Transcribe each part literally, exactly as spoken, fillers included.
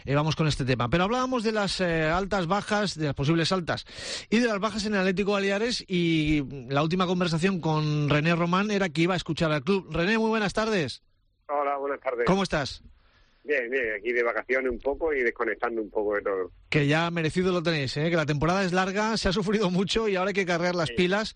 eh, vamos con este tema. Pero hablábamos de las eh, altas, bajas, de las posibles altas y de las bajas en el Atlético Baleares, y la última conversación con René Román era que iba a escuchar al club. René, muy buenas tardes. Hola, buenas tardes. ¿Cómo estás? Bien, bien, aquí de vacaciones un poco y desconectando un poco de todo. Que ya merecido lo tenéis, ¿eh? Que la temporada es larga, se ha sufrido mucho y ahora hay que cargar las sí. pilas.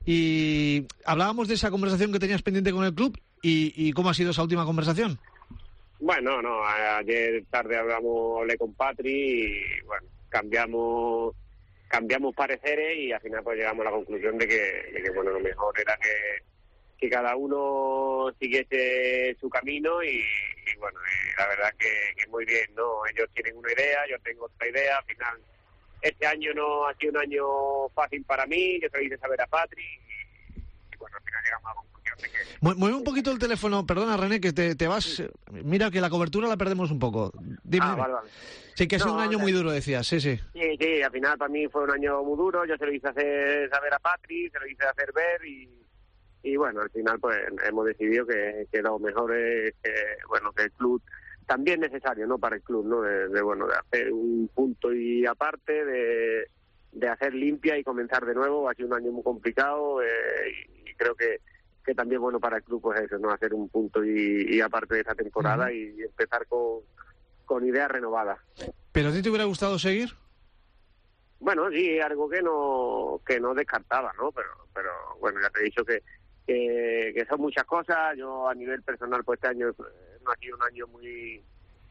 Y hablábamos de esa conversación que tenías pendiente con el club y, y ¿cómo ha sido esa última conversación? Bueno, no, ayer tarde hablamos, hablé con Patri y bueno, cambiamos cambiamos pareceres y al final pues llegamos a la conclusión de que, de que bueno, lo mejor era que, que cada uno siguiese su camino y, y bueno, eh, la verdad que, que muy bien, ¿no? Ellos tienen una idea, yo tengo otra idea, al final este año no ha sido un año fácil para mí, yo se lo hice saber a Patri y, y bueno, al final llegamos a la conclusión de que... Mueve un poquito el teléfono, perdona René, que te, te vas, sí. Mira que la cobertura la perdemos un poco. Dime, ah, dime. vale, vale. Sí, que ha sido no, un año o sea, muy duro, decías, sí, sí. Sí, sí, al final para mí fue un año muy duro, yo se lo hice hacer saber a Patri, se lo hice hacer ver y... Y bueno, al final pues hemos decidido que, que lo mejor es que, bueno, que el club también es necesario, ¿no? Para el club, ¿no? De, de bueno, de hacer un punto y aparte, de, de hacer limpia y comenzar de nuevo. Ha sido un año muy complicado eh, y, y creo que, que también bueno para el club pues eso, ¿no? Hacer un punto y, y aparte de esa temporada uh-huh. y empezar con, con ideas renovadas. ¿Pero a ti te hubiera gustado seguir? Bueno, sí, algo que no que no descartaba, ¿no? Pero, pero bueno, ya te he dicho que Que, que son muchas cosas. Yo a nivel personal pues este año no ha sido un año muy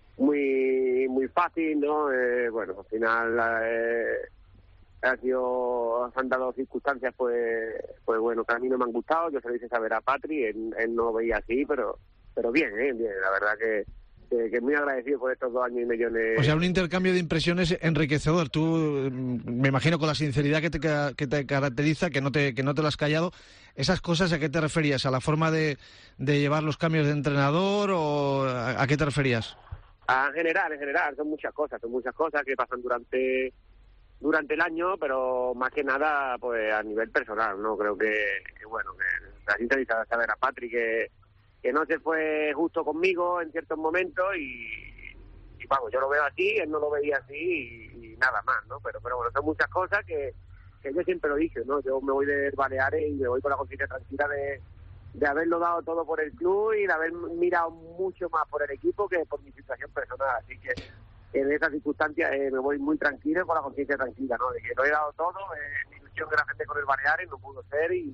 muy muy fácil, ¿no? Eh, bueno, al final eh, ha sido, se han dado circunstancias pues pues bueno, que a mí no me han gustado. Yo se lo hice saber a Patri, él, él no veía así, pero pero bien, ¿eh? Bien, la verdad que Que, que muy agradecido por estos dos años y medio. O sea, un intercambio de impresiones enriquecedor. Tú, me imagino, con la sinceridad que te, que te caracteriza, que no te que no te lo has callado, ¿esas cosas a qué te referías? ¿A la forma de, de llevar los cambios de entrenador o a, a qué te referías? Ah, en general, en general, son muchas cosas, son muchas cosas que pasan durante durante el año, pero más que nada, pues a nivel personal, ¿no? Creo que, que bueno, que la sinceridad de saber a Patri que que no se fue justo conmigo en ciertos momentos y, y vamos, yo lo veo así, él no lo veía así y, y nada más, ¿no? Pero pero bueno, son muchas cosas que, que yo siempre lo dije, ¿no? Yo me voy de Baleares y me voy con la conciencia tranquila de, de haberlo dado todo por el club y de haber mirado mucho más por el equipo que por mi situación personal, así que en esas circunstancias eh, me voy muy tranquilo, con la conciencia tranquila, ¿no? De que lo he dado todo, eh, mi ilusión era gente con el Baleares, no pudo ser y...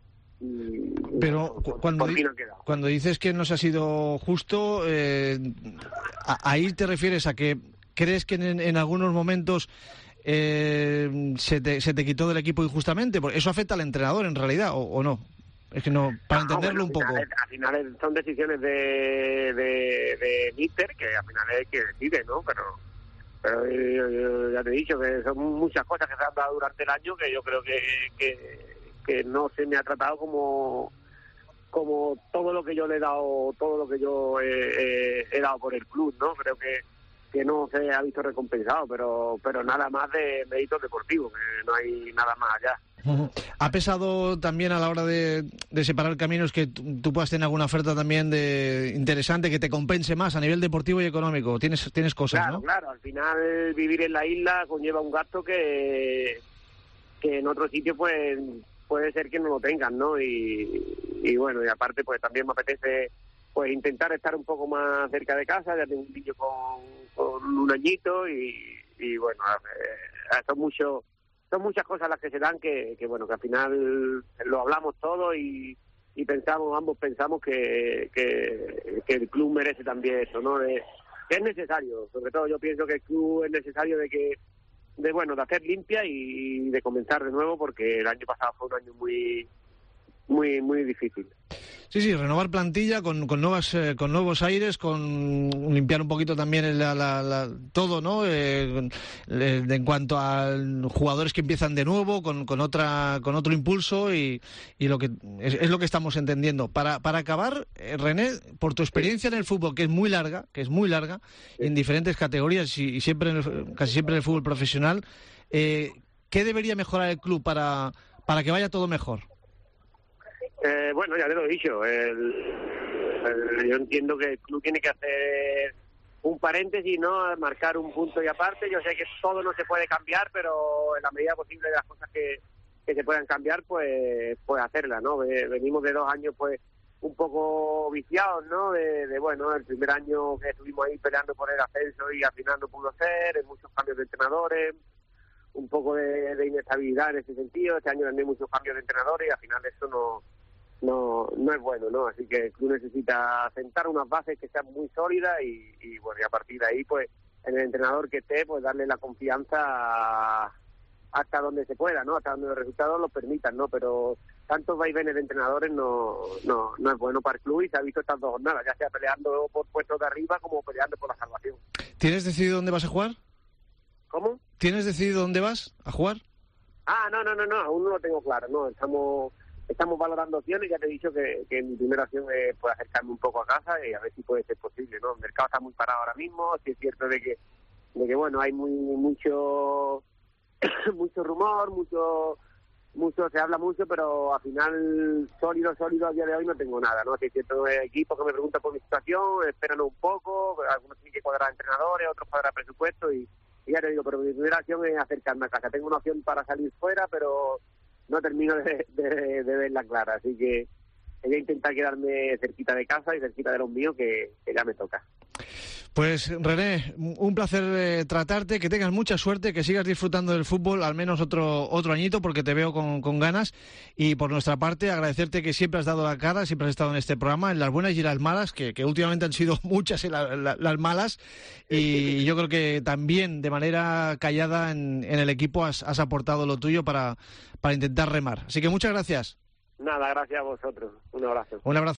Y, pero por, cuando, por di- no cuando dices que no se ha sido justo, eh, a, ahí te refieres a que crees que en, en algunos momentos eh, se, te, se te quitó del equipo injustamente, porque eso afecta al entrenador en realidad, o, o no. Es que no, para no, entenderlo bueno, un al final, poco. Al final son decisiones de de, de míster, que al final es el que decide, ¿no? Pero pero yo, yo, ya te he dicho que son muchas cosas que se han dado durante el año que yo creo que, que que no se me ha tratado como como todo lo que yo le he dado, todo lo que yo he, he, he dado por el club, ¿no? Creo que, que no se ha visto recompensado, pero pero nada más de méritos deportivos, que no hay nada más allá. ¿Ha pesado también a la hora de, de separar caminos que tú, tú puedas tener alguna oferta también de interesante que te compense más a nivel deportivo y económico? Tienes tienes cosas, claro, ¿no? Claro, al final vivir en la isla conlleva un gasto que, que en otro sitio pues puede ser que no lo tengan, ¿no? Y, y bueno, y aparte pues también me apetece pues intentar estar un poco más cerca de casa. Ya tengo un niño con, con un añito y, y bueno, eh, son mucho, son muchas cosas las que se dan que, que bueno, que al final lo hablamos todo y, y pensamos, ambos pensamos que, que, que el club merece también eso, ¿no? De, que es necesario, sobre todo yo pienso que el club es necesario de que de bueno de hacer limpia y de comenzar de nuevo, porque el año pasado fue un año muy muy muy difícil. Sí, sí, renovar plantilla con, con nuevas eh, con nuevos aires, con limpiar un poquito también la, la, la, todo, ¿no? Eh, eh, en cuanto a jugadores que empiezan de nuevo, con, con otra con otro impulso y, y lo que es, es lo que estamos entendiendo. Para para acabar, eh, René, por tu experiencia en el fútbol, que es muy larga, que es muy larga, sí, en diferentes categorías y, y siempre en el, casi siempre en el fútbol profesional, eh, ¿qué debería mejorar el club para para que vaya todo mejor? Eh, bueno, ya te lo he dicho, el, el, yo entiendo que el club tiene que hacer un paréntesis, ¿no? Marcar un punto y aparte. Yo sé que todo no se puede cambiar, pero en la medida posible de las cosas que, que se puedan cambiar, pues, pues hacerlas, ¿no? Venimos de dos años, pues, un poco viciados, ¿no? De, de, bueno, el primer año que estuvimos ahí peleando por el ascenso y al final no pudo ser, en muchos cambios de entrenadores, un poco de, de inestabilidad en ese sentido. Este año también muchos cambios de entrenadores y al final eso no no no es bueno, ¿no? Así que el club necesita sentar unas bases que sean muy sólidas y, y bueno, y a partir de ahí, pues, en el entrenador que esté, pues darle la confianza hasta donde se pueda, ¿no? Hasta donde los resultados lo permitan, ¿no? Pero tantos vaivenes de entrenadores no no no es bueno para el club y se ha visto estas dos jornadas, ya sea peleando por puestos de arriba como peleando por la salvación. ¿Tienes decidido dónde vas a jugar? ¿Cómo? ¿Tienes decidido dónde vas a jugar? Ah, no, no, no, no, aún no lo tengo claro, no, estamos estamos valorando opciones. Ya te he dicho que, que mi primera opción es pues, acercarme un poco a casa y a ver si puede ser posible, ¿no? El mercado está muy parado ahora mismo, sí es cierto de que, de que bueno, hay muy mucho mucho rumor, mucho mucho se habla mucho, pero al final sólido, sólido a día de hoy no tengo nada, ¿no? Sí es cierto, hay equipos que me preguntan por mi situación, esperan un poco, algunos tienen que cuadrar entrenadores, otros cuadrar presupuesto y, y ya te digo, pero mi primera opción es acercarme a casa. Tengo una opción para salir fuera, pero no termino de, de, de verla clara, así que voy a intentar quedarme cerquita de casa y cerquita de los míos, que, que ya me toca. Pues René, un placer eh, tratarte, que tengas mucha suerte, que sigas disfrutando del fútbol al menos otro otro añito, porque te veo con, con ganas, y por nuestra parte agradecerte que siempre has dado la cara, siempre has estado en este programa, en las buenas y en las malas, que, que últimamente han sido muchas la, la, las malas, y yo creo que también de manera callada en, en el equipo has, has aportado lo tuyo para, para intentar remar. Así que muchas gracias. Nada, gracias a vosotros. Un abrazo. Un abrazo.